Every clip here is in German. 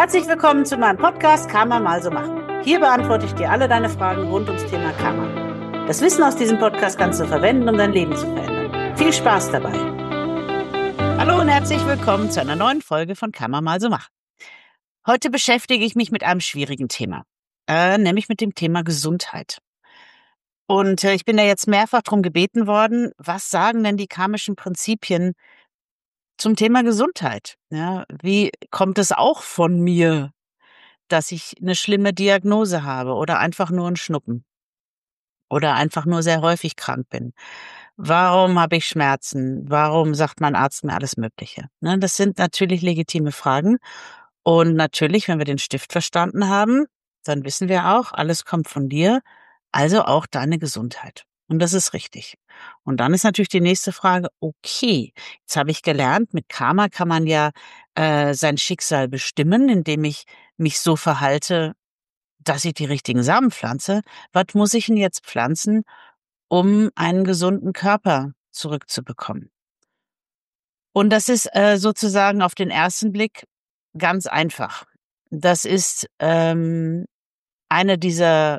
Herzlich willkommen zu meinem Podcast Karma mal so machen. Hier beantworte ich dir alle deine Fragen rund ums Thema Karma. Das Wissen aus diesem Podcast kannst du verwenden, um dein Leben zu verändern. Viel Spaß dabei. Hallo und herzlich willkommen zu einer neuen Folge von Karma mal so machen. Heute beschäftige ich mich mit einem schwierigen Thema, nämlich mit dem Thema Gesundheit. Und ich bin da jetzt mehrfach darum gebeten worden, was sagen denn die karmischen Prinzipien zum Thema Gesundheit? Ja, wie kommt es auch von mir, dass ich eine schlimme Diagnose habe oder einfach nur 'n Schnuppen oder einfach nur sehr häufig krank bin? Warum habe ich Schmerzen? Warum sagt mein Arzt mir alles Mögliche? Ne, das sind natürlich legitime Fragen. Und natürlich, wenn wir den Stift verstanden haben, dann wissen wir auch, alles kommt von dir, also auch deine Gesundheit. Und das ist richtig. Und dann ist natürlich die nächste Frage: Okay, jetzt habe ich gelernt, mit Karma kann man ja, sein Schicksal bestimmen, indem ich mich so verhalte, dass ich die richtigen Samen pflanze. Was muss ich denn jetzt pflanzen, um einen gesunden Körper zurückzubekommen? Und das ist, sozusagen auf den ersten Blick ganz einfach. Das ist, eine dieser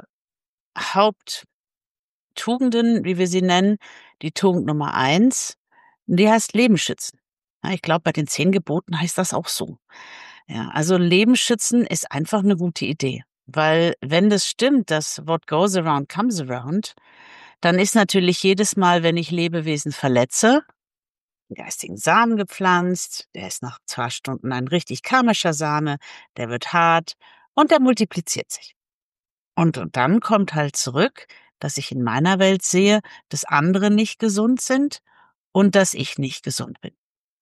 Haupttugenden, wie wir sie nennen, die Tugend Nummer eins. Die heißt Leben schützen. Ja, ich glaube, bei den 10 Geboten heißt das auch so. Ja, also Leben schützen ist einfach eine gute Idee, weil wenn das stimmt, dass what goes around comes around, dann ist natürlich jedes Mal, wenn ich Lebewesen verletze, 'n geistigen Samen gepflanzt, der ist nach 2 Stunden ein richtig karmischer Same, der wird hart und der multipliziert sich. Und dann kommt halt zurück, dass ich in meiner Welt sehe, dass andere nicht gesund sind und dass ich nicht gesund bin.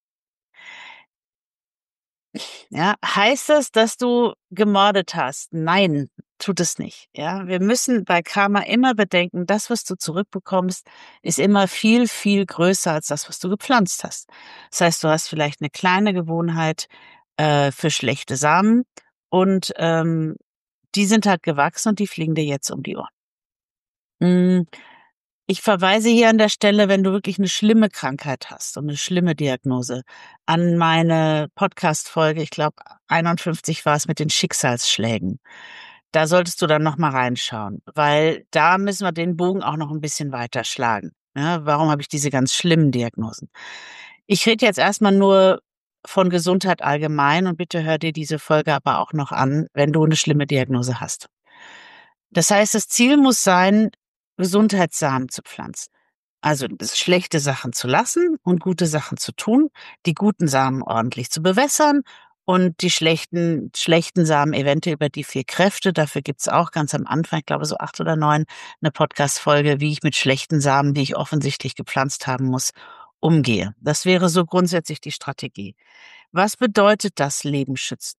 Ja, heißt das, dass du gemordet hast? Nein, tut es nicht. Ja, wir müssen bei Karma immer bedenken, das, was du zurückbekommst, ist immer viel, viel größer als das, was du gepflanzt hast. Das heißt, du hast vielleicht eine kleine Gewohnheit für schlechte Samen und die sind halt gewachsen und die fliegen dir jetzt um die Ohren. Mm, Ich verweise hier an der Stelle, wenn du wirklich eine schlimme Krankheit hast und eine schlimme Diagnose, an meine Podcast-Folge, ich glaube 51 war es, mit den Schicksalsschlägen. Da solltest du dann noch mal reinschauen, weil da müssen wir den Bogen auch noch ein bisschen weiter schlagen, ja? Warum habe ich diese ganz schlimmen Diagnosen? Ich rede jetzt erst mal nur von Gesundheit allgemein und bitte hör dir diese Folge aber auch noch an, wenn du eine schlimme Diagnose hast. Das heißt, das Ziel muss sein, Gesundheitssamen zu pflanzen. Also schlechte Sachen zu lassen und gute Sachen zu tun, die guten Samen ordentlich zu bewässern und die schlechten Samen eventuell über die 4 Kräfte. Dafür gibt's auch ganz am Anfang, ich glaube so 8 oder 9, eine Podcast-Folge, wie ich mit schlechten Samen, die ich offensichtlich gepflanzt haben muss, umgehe. Das wäre so grundsätzlich die Strategie. Was bedeutet das Leben schützen?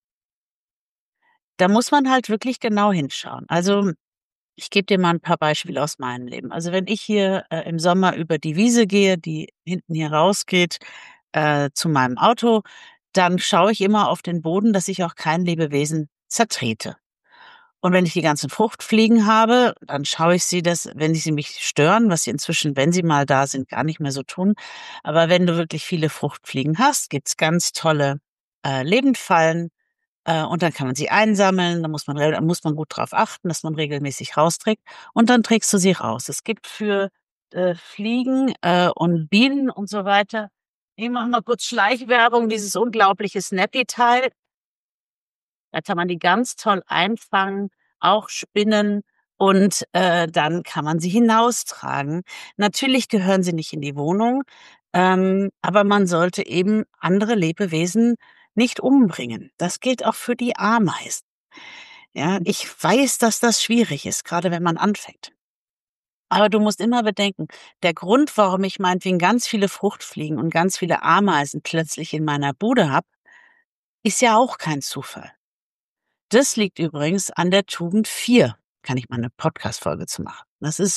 Da muss man halt wirklich genau hinschauen. Also ich gebe dir mal ein paar Beispiele aus meinem Leben. Also, wenn ich hier, im Sommer über die Wiese gehe, die hinten hier rausgeht, zu meinem Auto, dann schaue ich immer auf den Boden, dass ich auch kein Lebewesen zertrete. Und wenn ich die ganzen Fruchtfliegen habe, dann schaue ich sie, dass wenn sie mich stören, was sie inzwischen, wenn sie mal da sind, gar nicht mehr so tun. Aber wenn du wirklich viele Fruchtfliegen hast, gibt's ganz tolle, Lebendfallen, und dann kann man sie einsammeln, da muss man gut drauf achten, dass man regelmäßig rausträgt und dann trägst du sie raus. Es gibt für, Fliegen, und Bienen und so weiter, ich mache mal kurz Schleichwerbung, dieses unglaubliche Snappy-Teil. Da kann man die ganz toll einfangen, auch spinnen und, dann kann man sie hinaustragen. Natürlich gehören sie nicht in die Wohnung, aber man sollte eben andere Lebewesen nicht umbringen. Das gilt auch für die Ameisen. Ja, ich weiß, dass das schwierig ist, gerade wenn man anfängt. Aber du musst immer bedenken, der Grund, warum ich meinetwegen ganz viele Fruchtfliegen und ganz viele Ameisen plötzlich in meiner Bude habe, ist ja auch kein Zufall. Das liegt übrigens an der Tugend 4. Kann ich mal 'ne Podcast-Folge zu machen.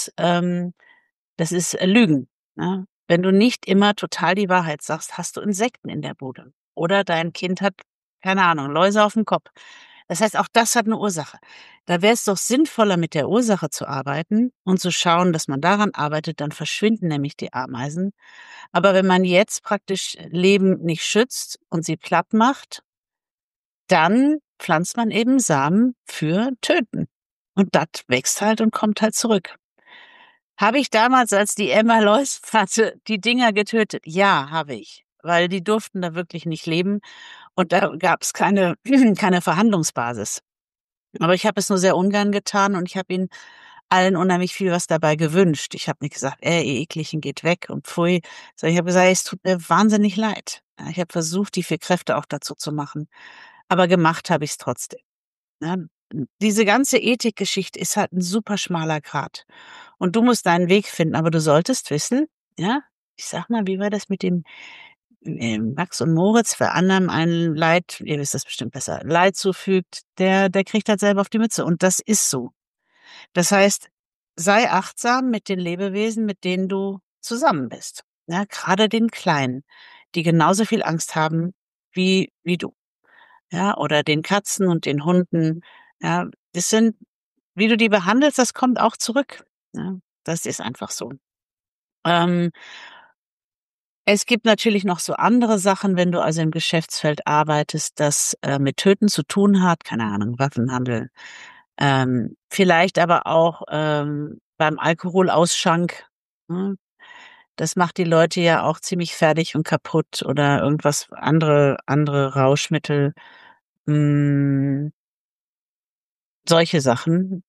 Das ist Lügen, ne? Wenn du nicht immer total die Wahrheit sagst, hast du Insekten in der Bude oder dein Kind hat, keine Ahnung, Läuse aufm Kopf. Das heißt, auch das hat 'ne Ursache. Da wär's doch sinnvoller, mit der Ursache zu arbeiten und zu schauen, dass man daran arbeitet, dann verschwinden nämlich die Ameisen. Aber wenn man jetzt praktisch Leben nicht schützt und sie platt macht, dann pflanzt man eben Samen für Töten. Und das wächst halt und kommt halt zurück. Habe ich damals, als die Emma Lois hatte, die Dinger getötet? Ja, habe ich. Weil die durften da wirklich nicht leben und da gab es keine, keine Verhandlungsbasis. Aber ich habe es nur sehr ungern getan und ich habe ihnen allen unheimlich viel was dabei gewünscht. Ich habe nicht gesagt, ihr Ekligen geht weg und pfui, sondern ich habe gesagt, es tut mir wahnsinnig leid. Ja, ich habe versucht, die 4 Kräfte auch dazu zu machen. Aber gemacht habe ich es trotzdem. Ja, diese ganze Ethikgeschichte ist halt ein super schmaler Grat. Und du musst deinen Weg finden, aber du solltest wissen, ja, ich sag mal, wie war das mit dem Max und Moritz, wer anderem ein Leid, ihr wisst das bestimmt besser, Leid zufügt, der kriegt halt selber auf die Mütze. Und das ist so. Das heißt, sei achtsam mit den Lebewesen, mit denen du zusammen bist. Ja, gerade den Kleinen, die genauso viel Angst haben wie du. Ja, oder den Katzen und den Hunden. Ja, das sind, wie du die behandelst, das kommt auch zurück. Ja, das ist einfach so. Ähm, Es gibt natürlich noch so andere Sachen, wenn du also im Geschäftsfeld arbeitest, das mit Töten zu tun hat, keine Ahnung, Waffenhandel, vielleicht aber auch beim Alkoholausschank. Ne? Das macht die Leute ja auch ziemlich fertig und kaputt oder irgendwas andere Rauschmittel, mh, solche Sachen.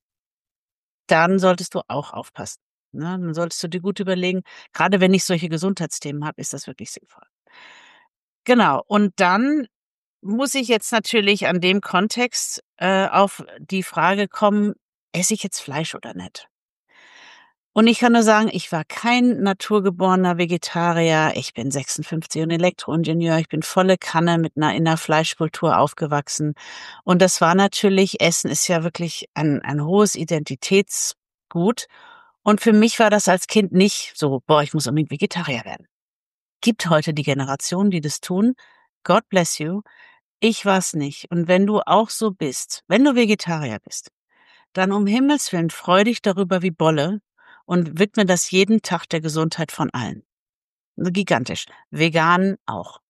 Dann solltest du auch aufpassen. Ne? Dann solltest du dir gut überlegen, gerade wenn ich solche Gesundheitsthemen habe, ist das wirklich sinnvoll. Genau. Und dann muss ich jetzt natürlich an dem Kontext auf die Frage kommen, esse ich jetzt Fleisch oder nicht? Und ich kann nur sagen, ich war kein naturgeborener Vegetarier. Ich bin 56 und Elektroingenieur. Ich bin volle Kanne mit einer Innerfleischkultur aufgewachsen. Und das war natürlich, Essen ist ja wirklich ein hohes Identitätsgut. Und für mich war das als Kind nicht so, boah, ich muss unbedingt Vegetarier werden. Gibt heute die Generation, die das tun. God bless you. Ich war's nicht. Und wenn du auch so bist, wenn du Vegetarier bist, dann um Himmels Willen freu dich darüber wie Bolle und widme das jeden Tag der Gesundheit von allen. Gigantisch. Vegan auch.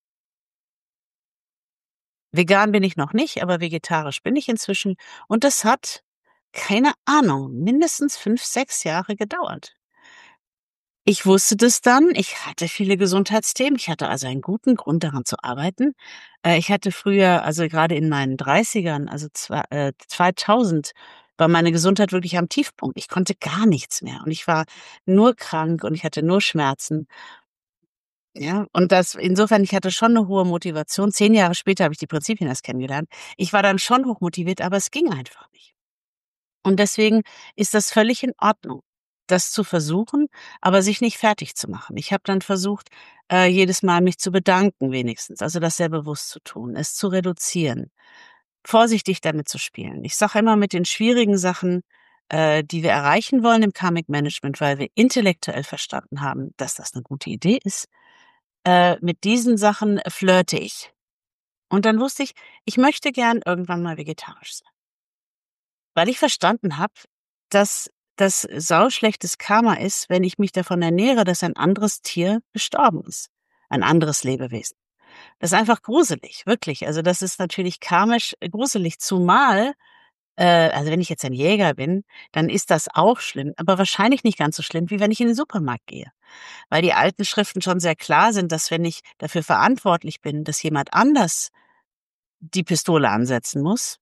Vegan bin ich noch nicht, aber vegetarisch bin ich inzwischen. Und das hat, keine Ahnung, mindestens 5, 6 Jahre gedauert. Ich wusste das dann. Ich hatte viele Gesundheitsthemen. Ich hatte also einen guten Grund, daran zu arbeiten. Ich hatte früher, also gerade in meinen 30ern, also 2000, war meine Gesundheit wirklich am Tiefpunkt. Ich konnte gar nichts mehr und ich war nur krank und ich hatte nur Schmerzen. Ja, und das insofern, ich hatte schon eine hohe Motivation. 10 Jahre später habe ich die Prinzipien erst kennengelernt. Ich war dann schon hochmotiviert, aber es ging einfach nicht. Und deswegen ist das völlig in Ordnung, das zu versuchen, aber sich nicht fertig zu machen. Ich habe dann versucht, jedes Mal mich zu bedanken wenigstens, also das sehr bewusst zu tun, es zu reduzieren, vorsichtig damit zu spielen. Ich sage immer mit den schwierigen Sachen, die wir erreichen wollen im Karmic Management, weil wir intellektuell verstanden haben, dass das eine gute Idee ist, mit diesen Sachen flirte ich. Und dann wusste ich, ich möchte gern irgendwann mal vegetarisch sein. Weil ich verstanden habe, dass das sauschlechtes Karma ist, wenn ich mich davon ernähre, dass ein anderes Tier gestorben ist, ein anderes Lebewesen. Das ist einfach gruselig, wirklich. Also das ist natürlich karmisch gruselig, zumal, also wenn ich jetzt ein Jäger bin, dann ist das auch schlimm, aber wahrscheinlich nicht ganz so schlimm, wie wenn ich in den Supermarkt gehe. Weil die alten Schriften schon sehr klar sind, dass wenn ich dafür verantwortlich bin, dass jemand anders die Pistole ansetzen muss,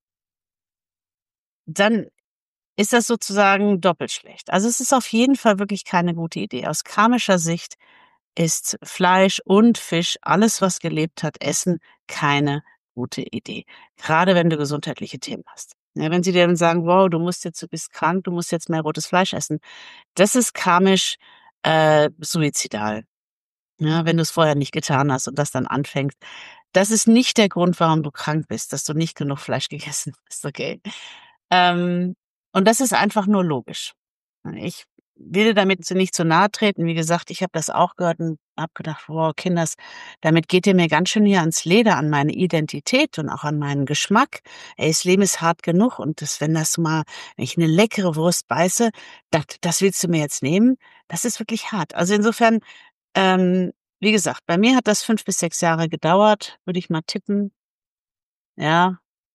dann ist das sozusagen doppelt schlecht. Also es ist auf jeden Fall wirklich keine gute Idee. Aus karmischer Sicht ist Fleisch und Fisch, alles was gelebt hat, Essen keine gute Idee. Gerade wenn du gesundheitliche Themen hast. Ja, wenn sie dir dann sagen, wow, du bist krank, du musst jetzt mehr rotes Fleisch essen. Das ist karmisch suizidal. Ja, wenn du es vorher nicht getan hast und das dann anfängst. Das ist nicht der Grund, warum du krank bist, dass du nicht genug Fleisch gegessen hast, okay? Ähm, und das ist einfach nur logisch. Ich will dir damit nicht zu nahe treten. Wie gesagt, ich habe das auch gehört und habe gedacht, wow, Kinders, damit geht ihr mir ganz schön hier ans Leder, an meine Identität und auch an meinen Geschmack. Ey, das Leben ist hart genug und das, wenn ich eine leckere Wurst beiße, das willst du mir jetzt nehmen? Das ist wirklich hart. Also insofern, wie gesagt, bei mir hat das 5 bis 6 Jahre gedauert, würde ich mal tippen. Ja,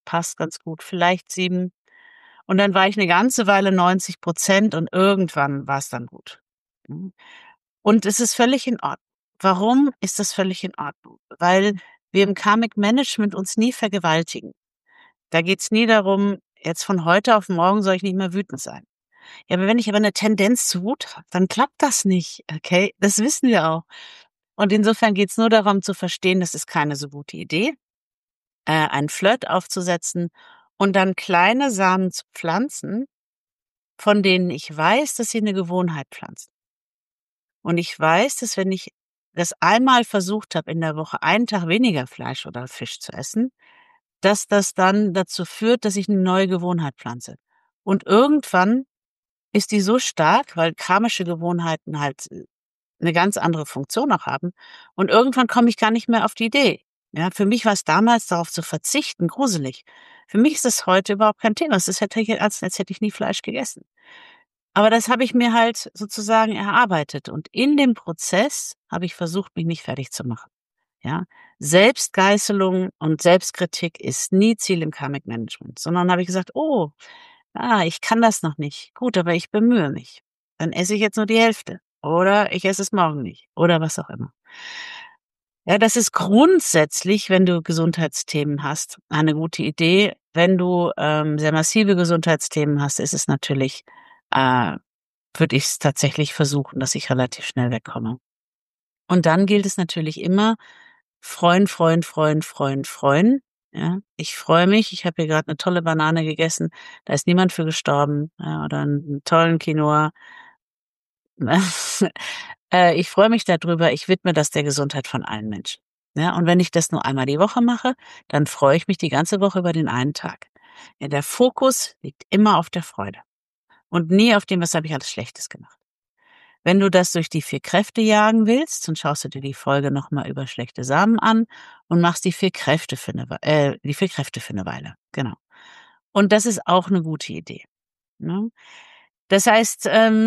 passt ganz gut, vielleicht 7. Und dann war ich eine ganze Weile 90% und irgendwann war es dann gut. Mhm. Und es ist völlig in Ordnung. Warum ist das völlig in Ordnung? Weil wir im Karmic Management uns nie vergewaltigen. Da geht's nie darum, jetzt von heute auf morgen soll ich nicht mehr wütend sein. Ja, aber wenn ich aber eine Tendenz zu Wut habe, dann klappt das nicht, okay? Das wissen wir auch. Und insofern geht's nur darum zu verstehen, das ist keine so gute Idee, einen Flirt aufzusetzen und dann kleine Samen zu pflanzen, von denen ich weiß, dass sie eine Gewohnheit pflanzen. Und ich weiß, dass wenn ich das einmal versucht habe, in der Woche einen Tag weniger Fleisch oder Fisch zu essen, dass das dann dazu führt, dass ich eine neue Gewohnheit pflanze. Und irgendwann ist die so stark, weil karmische Gewohnheiten halt 'ne ganz andere Funktion auch haben. Und irgendwann komme ich gar nicht mehr auf die Idee. Ja, für mich war's damals, darauf zu verzichten, gruselig. Für mich ist das heute überhaupt kein Thema. Es ist hätte ich als hätte ich nie Fleisch gegessen. Aber das habe ich mir halt sozusagen erarbeitet. Und in dem Prozess habe ich versucht, mich nicht fertig zu machen. Ja? Selbstgeißelung und Selbstkritik ist nie Ziel im Karmic Management, sondern habe ich gesagt: „Oh, ich kann das noch nicht. Gut, aber ich bemühe mich. Dann esse ich jetzt nur die Hälfte oder ich esse es morgen nicht oder was auch immer." Ja, das ist grundsätzlich, wenn du Gesundheitsthemen hast, eine gute Idee. Wenn du, sehr massive Gesundheitsthemen hast, ist es natürlich würde ich's tatsächlich versuchen, dass ich relativ schnell wegkomme. Und dann gilt es natürlich immer, freuen, freuen, freuen, freuen, freuen. Ja, ich freue mich, ich habe hier grad 'ne tolle Banane gegessen, da ist niemand für gestorben, ja, oder 'n tollen Quinoa. Ich freue mich da drüber, ich widme das der Gesundheit von allen Menschen. Ja, und wenn ich das nur einmal die Woche mache, dann freue ich mich die ganze Woche über den einen Tag. Ja, der Fokus liegt immer auf der Freude und nie auf dem: „Was habe ich alles Schlechtes gemacht?" Wenn du das durch die 4 Kräfte jagen willst, dann schaust du dir die Folge noch mal über schlechte Samen an und machst die 4 Kräfte für 'ne Weile, genau. Und das ist auch 'ne gute Idee, ne? Das heißt,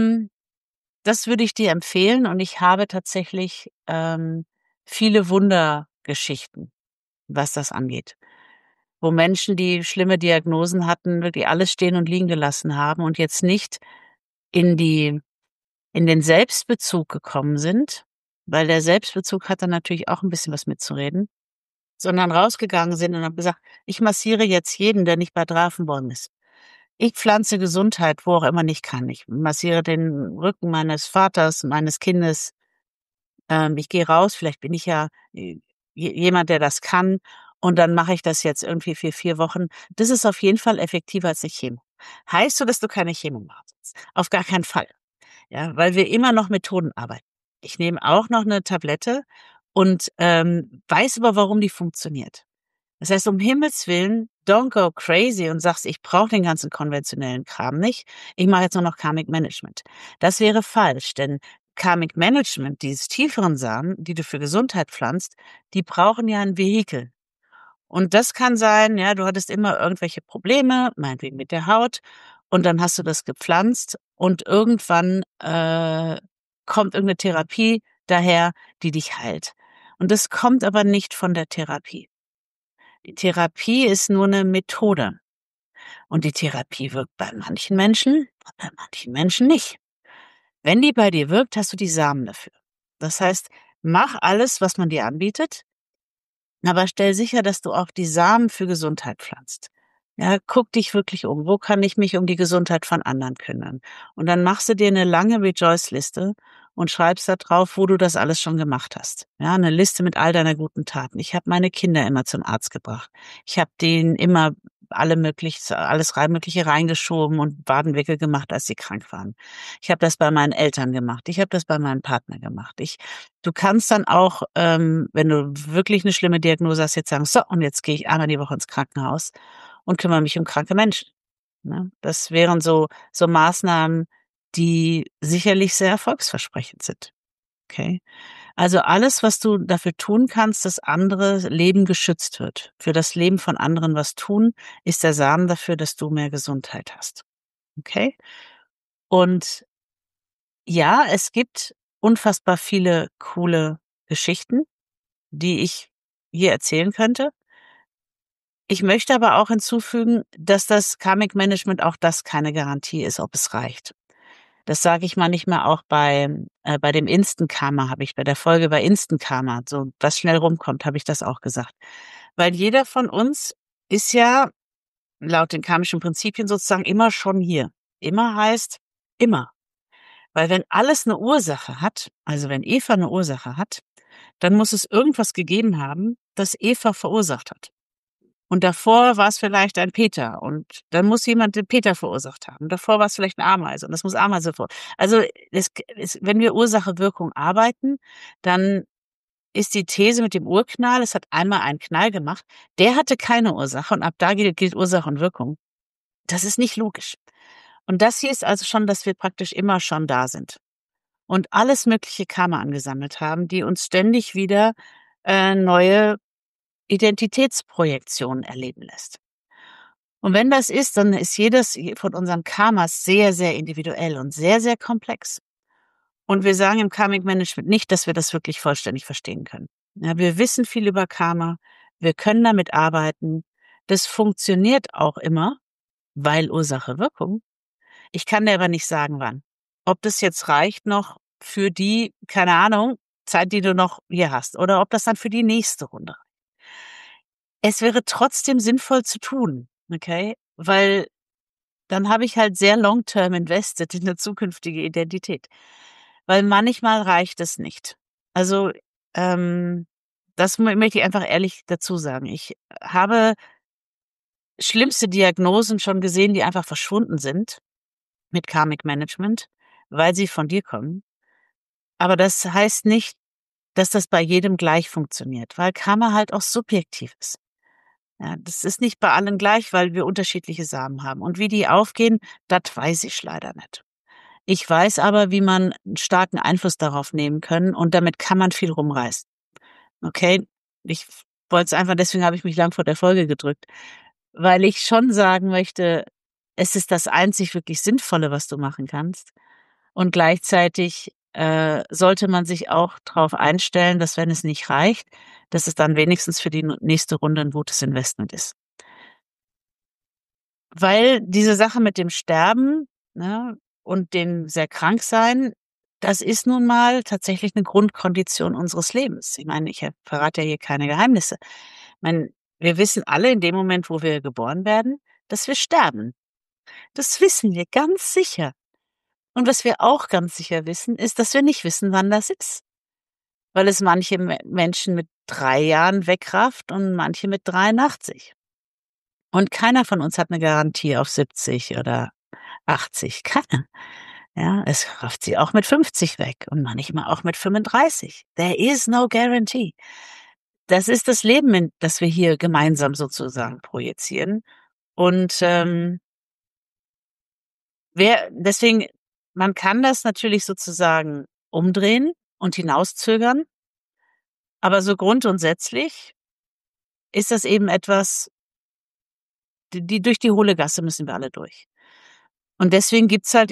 das würde ich dir empfehlen und ich habe tatsächlich, viele Wundergeschichten, was das angeht, wo Menschen, die schlimme Diagnosen hatten, wirklich alles stehen und liegen gelassen haben und jetzt nicht in die in den Selbstbezug gekommen sind, weil der Selbstbezug hat dann natürlich auch 'n bisschen was mitzureden, sondern rausgegangen sind und haben gesagt: „Ich massiere jetzt jeden, der nicht bei Drafenbäumen ist. Ich pflanze Gesundheit, wo auch immer ich kann. Ich massiere den Rücken meines Vaters, meines Kindes. Ich gehe raus, vielleicht bin ich ja, jemand, der das kann und dann mache ich das jetzt irgendwie für 4 Wochen." Das ist auf jeden Fall effektiver als 'ne Chemo. Heißt so, dass du keine Chemo machst? Auf gar keinen Fall. Ja, weil wir immer noch Methoden arbeiten. Ich nehme auch noch 'ne Tablette und, weiß aber, warum die funktioniert. Das heißt, um Himmels Willen, don't go crazy und sagst: „Ich brauche den ganzen konventionellen Kram nicht. Ich mache jetzt nur noch Karmic Management." Das wäre falsch, denn Karmic Management, diese tieferen Samen, die du für Gesundheit pflanzt, die brauchen ja 'n Vehikel. Und das kann sein, ja, du hattest immer irgendwelche Probleme, meinetwegen mit der Haut, und dann hast du das gepflanzt und irgendwann, kommt irgend 'ne Therapie daher, die dich heilt. Und das kommt aber nicht von der Therapie. Die Therapie ist nur 'ne Methode und die Therapie wirkt bei manchen Menschen und bei manchen Menschen nicht. Wenn die bei dir wirkt, hast du die Samen dafür. Das heißt, mach alles, was man dir anbietet, aber stell sicher, dass du auch die Samen für Gesundheit pflanzt. Ja, guck dich wirklich um. Wo kann ich mich um die Gesundheit von anderen kümmern? Und dann machst du dir eine lange Rejoice-Liste und schreibst da drauf, wo du das alles schon gemacht hast. Ja, eine Liste mit all deiner guten Taten. Ich habe meine Kinder immer zum Arzt gebracht. Ich habe denen immer alles Mögliche reingeschoben und Wadenwickel gemacht, als sie krank waren. Ich habe das bei meinen Eltern gemacht. Ich habe das bei meinem Partner gemacht. Du kannst dann auch, wenn du wirklich 'ne schlimme Diagnose hast, jetzt sagen: „So, und jetzt gehe ich einmal die Woche ins Krankenhaus und kümmere mich um kranke Menschen", ne? Das wären so Maßnahmen, die sicherlich sehr erfolgsversprechend sind, okay? Also, alles, was du dafür tun kannst, dass andere Leben geschützt wird. Für das Leben von anderen was tun, ist der Samen dafür, dass du mehr Gesundheit hast, okay? Und ja, es gibt unfassbar viele coole Geschichten, die ich hier erzählen könnte. Ich möchte aber auch hinzufügen, dass das Karmic Management auch das keine Garantie ist, ob es reicht. Das sage ich manchmal auch bei dem Instant Karma habe ich bei der Folge bei Instant Karma, so was schnell rumkommt, habe ich das auch gesagt. Weil jeder von uns ist ja laut den karmischen Prinzipien sozusagen immer schon hier. Immer heißt immer. Weil wenn alles eine Ursache hat, also wenn Eva eine Ursache hat, dann muss es irgendwas gegeben haben, das Eva verursacht hat. Und davor war es vielleicht ein Peter und dann muss jemand den Peter verursacht haben. Davor war es vielleicht eine Ameise und das muss Ameise vor. Also wenn wir Ursache-Wirkung arbeiten, dann ist die These mit dem Urknall, es hat einmal einen Knall gemacht, der hatte keine Ursache und ab da gilt Ursache und Wirkung. Das ist nicht logisch. Und das hier ist also schon, dass wir praktisch immer schon da sind und alles mögliche Karma angesammelt haben, die uns ständig wieder neue Identitätsprojektionen erleben lässt. Und wenn das ist, dann ist jedes von unseren Karmas sehr, sehr individuell und sehr, sehr komplex. Und wir sagen im Karmic Management nicht, dass wir das wirklich vollständig verstehen können. Ja, wir wissen viel über Karma, wir können damit arbeiten. Das funktioniert auch immer, weil Ursache Wirkung. Ich kann dir aber nicht sagen, wann. Ob das jetzt reicht noch für die, keine Ahnung, Zeit, die du noch hier hast, oder ob das dann für die nächste Runde. Es wäre trotzdem sinnvoll zu tun, okay? Weil dann habe ich halt sehr long-term invested in eine zukünftige Identität. Weil manchmal reicht es nicht. Also, ähm, das möchte ich einfach ehrlich dazu sagen. Ich habe schlimmste Diagnosen schon gesehen, die einfach verschwunden sind mit Karmic Management, weil sie von dir kommen. Aber das heißt nicht, dass das bei jedem gleich funktioniert, weil Karma halt auch subjektiv ist. Ja, das ist nicht bei allen gleich, weil wir unterschiedliche Samen haben. Und wie die aufgehen, das weiß ich leider nicht. Ich weiß aber, wie man 'n starken Einfluss darauf nehmen können und damit kann man viel rumreißen. Okay? Ich wollte es einfach deswegen habe ich mich lang vor der Folge gedrückt, weil ich schon sagen möchte, es ist das einzig wirklich Sinnvolle, was du machen kannst. Und gleichzeitig, sollte man sich auch drauf einstellen, dass wenn es nicht reicht, dass es dann wenigstens für die nächste Runde 'n gutes Investment ist. Weil diese Sache mit dem Sterben, ne, und dem sehr krank sein, das ist nun mal tatsächlich 'ne Grundkondition unseres Lebens. Ich meine, ich verrate ja hier keine Geheimnisse. Ich meine, wir wissen alle in dem Moment, wo wir geboren werden, dass wir sterben. Das wissen wir ganz sicher. Und was wir auch ganz sicher wissen, ist, dass wir nicht wissen, wann das ist. Weil es manche Menschen mit 3 Jahren wegrafft und manche mit 83. Und keiner von uns hat 'ne Garantie auf 70 oder 80, keiner. Ja, es rafft sie auch mit 50 weg und manchmal auch mit 35. There is no guarantee. Das ist das Leben, in das wir hier gemeinsam sozusagen projizieren. Und, deswegen man kann das natürlich sozusagen umdrehen und hinauszögern, aber so grundsätzlich ist das eben etwas, die durch die hohle Gasse müssen wir alle durch. Und deswegen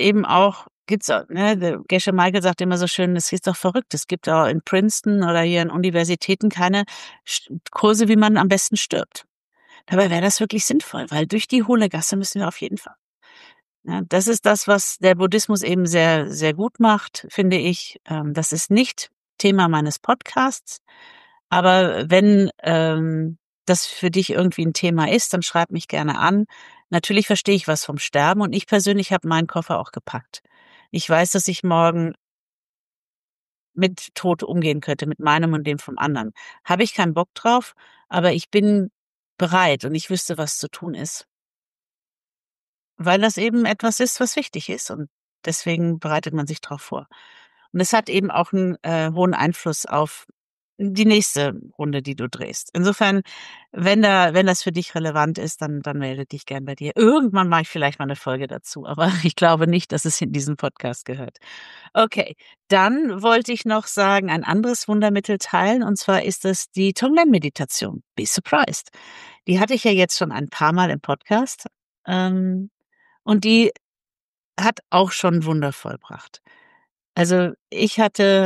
der Gesche Michael sagt immer so schön, es ist doch verrückt. Es gibt auch in Princeton oder hier in Universitäten keine Kurse, wie man am besten stirbt. Dabei wäre das wirklich sinnvoll, weil durch die hohle Gasse müssen wir auf jeden Fall. Ja, das ist das, was der Buddhismus eben sehr, sehr gut macht, finde ich. Das ist nicht Thema meines Podcasts, aber wenn das für dich irgendwie ein Thema ist, dann schreib mich gerne an. Natürlich verstehe ich was vom Sterben und ich persönlich habe meinen Koffer auch gepackt. Ich weiß, dass ich morgen mit Tod umgehen könnte, mit meinem und dem vom anderen. Habe ich keinen Bock drauf, aber ich bin bereit und ich wüsste, was zu tun ist. Weil das eben etwas ist, was wichtig ist und deswegen bereitet man sich drauf vor. Und es hat eben auch 'n, hohen Einfluss auf die nächste Runde, die du drehst. Insofern, wenn das für dich relevant ist, dann melde dich gern bei dir. Irgendwann mache ich vielleicht mal 'ne Folge dazu, aber ich glaube nicht, dass es in diesen Podcast gehört. Okay, dann wollte ich noch sagen, ein anderes Wundermittel teilen, und zwar ist es die Tonglen-Meditation. Be surprised. Die hatte ich ja jetzt schon ein paar Mal im Podcast, ähm, und die hat auch schon Wunder vollbracht. Also, ich hatte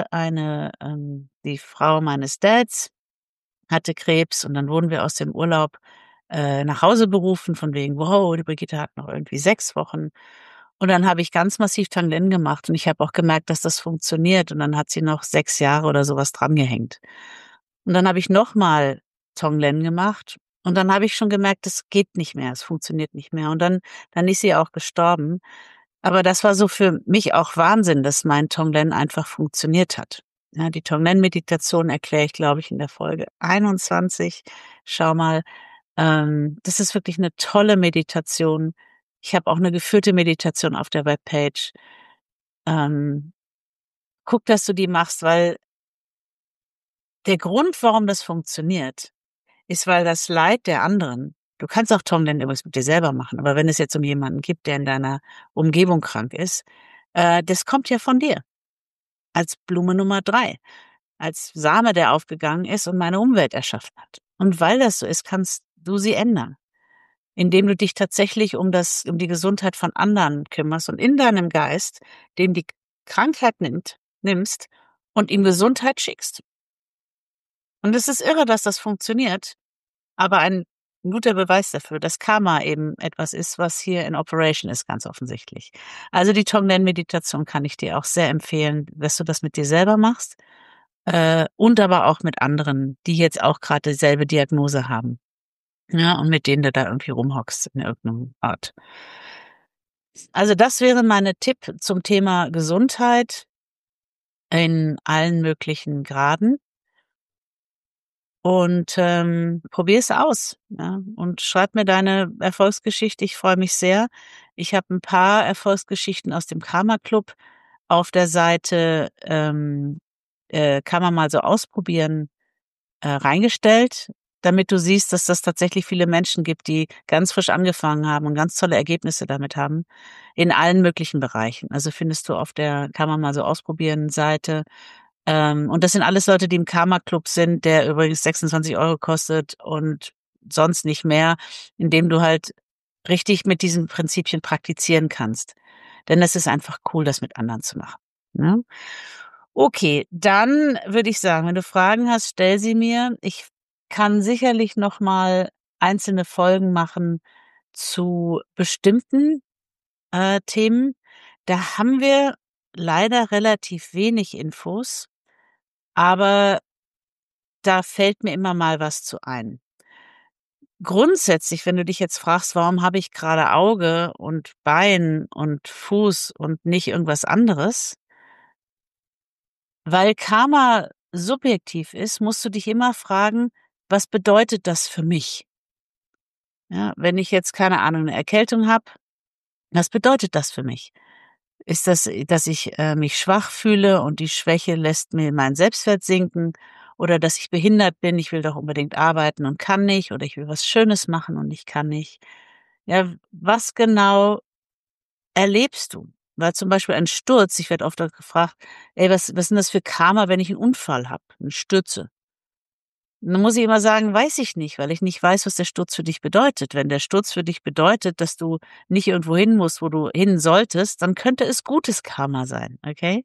die Frau meines Dads hatte Krebs und dann wurden wir aus dem Urlaub nach Hause berufen von wegen: „Wow, die Brigitte hat noch irgendwie 6 Wochen.“ Und dann habe ich ganz massiv Tanglen gemacht und ich habe auch gemerkt, dass das funktioniert und dann hat sie noch 6 Jahre oder so was drangehängt. Und dann habe ich noch mal Tonglen gemacht und dann habe ich schon gemerkt, es geht nicht mehr, es funktioniert nicht mehr und dann ist sie auch gestorben. Aber das war so für mich auch Wahnsinn, dass mein Tonglen einfach funktioniert hat. Ja, die Tonglen-Meditation erkläre ich, glaube ich, in der Folge 21. Schau mal, das ist wirklich 'ne tolle Meditation. Ich habe auch 'ne geführte Meditation auf der Webpage. Ähm, Guck, dass du die machst, weil der Grund, warum das funktioniert, ist, weil das Leid der anderen du kannst auch Tonglen übrigens mit dir selber machen, aber wenn es jetzt um jemanden gibt, der in deiner Umgebung krank ist, das kommt ja von dir als Blume Nummer 3, als Same, der aufgegangen ist und meine Umwelt erschaffen hat. Und weil das so ist, kannst du sie ändern, indem du dich tatsächlich um die Gesundheit von anderen kümmerst und in deinem Geist dem die Krankheit nimmst und ihm Gesundheit schickst. Und es ist irre, dass das funktioniert, aber ein guter Beweis dafür, dass Karma eben etwas ist, was hier in Operation ist, ganz offensichtlich. Also die Tonglen-Meditation kann ich dir auch sehr empfehlen, dass du das mit dir selber machst, und aber auch mit anderen, die jetzt auch gerade dieselbe Diagnose haben, ja, und mit denen du da irgendwie rumhockst in irgendeinem Art. Also das wären meine Tipp zum Thema Gesundheit in allen möglichen Graden. Und, probier's aus, ja, und schreib mir deine Erfolgsgeschichte. Ich freue mich sehr. Ich habe ein paar Erfolgsgeschichten aus dem Karma Club auf der Seite, kann man mal so ausprobieren, reingestellt, damit du siehst, dass das tatsächlich viele Menschen gibt, die ganz frisch angefangen haben und ganz tolle Ergebnisse damit haben, in allen möglichen Bereichen. Also, findest du auf der kann man mal so ausprobieren Seite. Und das sind alles Leute, die im Karma Club sind, der übrigens 26 € kostet und sonst nicht mehr, indem du halt richtig mit diesen Prinzipien praktizieren kannst. Denn es ist einfach cool, das mit anderen zu machen, ne? Okay, dann würde ich sagen, wenn du Fragen hast, stell sie mir. Ich kann sicherlich noch mal einzelne Folgen machen zu bestimmten, Themen. Da haben wir leider relativ wenig Infos, aber da fällt mir immer mal was zu ein. Grundsätzlich, wenn du dich jetzt fragst: „Warum habe ich gerade Auge und Bein und Fuß und nicht irgendwas anderes?“ Weil Karma subjektiv ist, musst du dich immer fragen: „Was bedeutet das für mich?“ Ja, wenn ich jetzt, keine Ahnung, 'ne Erkältung habe, was bedeutet das für mich? Ist das, dass ich, mich schwach fühle und die Schwäche lässt mir meinen Selbstwert sinken oder dass ich behindert bin, ich will doch unbedingt arbeiten und kann nicht oder ich will was Schönes machen und ich kann nicht. Ja, was genau erlebst du? Weil zum Beispiel ein Sturz ich werde oft auch gefragt: „Ey, was ist 'n das für Karma, wenn ich 'n Unfall habe, 'n stürze?“ Und dann muss ich immer sagen: „Weiß ich nicht“, weil ich nicht weiß, was der Sturz für dich bedeutet. Wenn der Sturz für dich bedeutet, dass du nicht irgendwo hin musst, wo du hin solltest, dann könnte es gutes Karma sein, okay?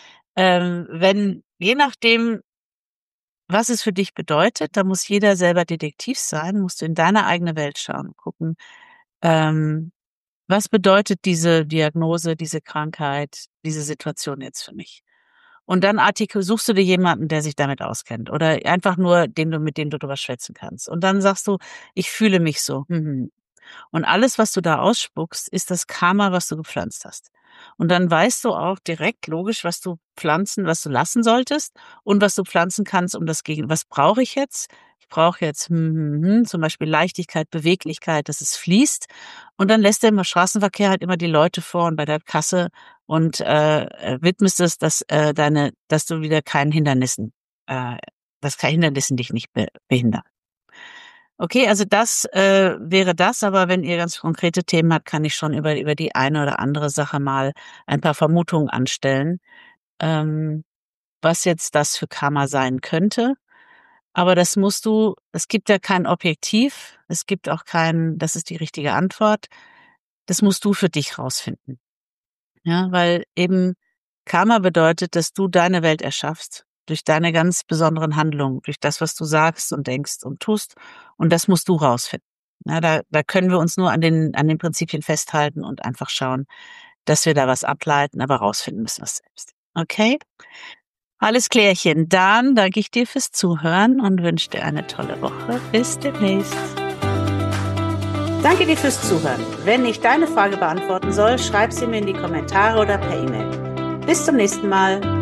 Wenn je nachdem, was es für dich bedeutet, da muss jeder selber Detektiv sein, musst du in deine eigene Welt schauen, gucken, ähm, was bedeutet diese Diagnose, diese Krankheit, diese Situation jetzt für mich? Und dann suchst du dir jemanden, der sich damit auskennt oder einfach nur, mit dem du drüber schwätzen kannst. Und dann sagst du: „Ich fühle mich so. Mhm.“ Und alles, was du da ausspuckst, ist das Karma, was du gepflanzt hast. Und dann weißt du auch direkt logisch, was du lassen solltest und was du pflanzen kannst, was brauche ich jetzt? Ich brauche jetzt, zum Beispiel Leichtigkeit, Beweglichkeit, dass es fließt. Und dann lässt du im Straßenverkehr halt immer die Leute vor und bei der Kasse und, widmest es, dass du wieder keinen Hindernissen dass kein Hindernissen dich nicht behindern. Okay, also das, wäre das, aber wenn ihr ganz konkrete Themen habt, kann ich schon über die eine oder andere Sache mal ein paar Vermutungen anstellen, ähm, was jetzt das für Karma sein könnte. Aber es gibt ja kein Objektiv, es gibt auch das ist die richtige Antwort. Das musst du für dich rausfinden. Ja, weil eben Karma bedeutet, dass du deine Welt erschaffst durch deine ganz besonderen Handlungen, durch das, was du sagst und denkst und tust. Und das musst du rausfinden. Ja, da können wir uns nur an den Prinzipien festhalten und einfach schauen, dass wir da was ableiten, aber rausfinden müssen wir es selbst. Okay? Alles klärchen. Dann danke ich dir fürs Zuhören und wünsche dir eine tolle Woche. Bis demnächst. Danke dir fürs Zuhören. Wenn ich deine Frage beantworten soll, schreib sie mir in die Kommentare oder per E-Mail. Bis zum nächsten Mal.